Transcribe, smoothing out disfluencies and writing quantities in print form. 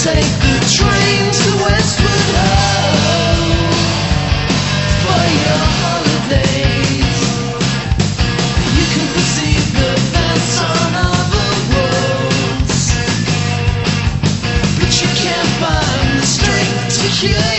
Take the train to Westwood Ho for your holidays. You can perceive the best on other roads, but you can't find the strength to cure.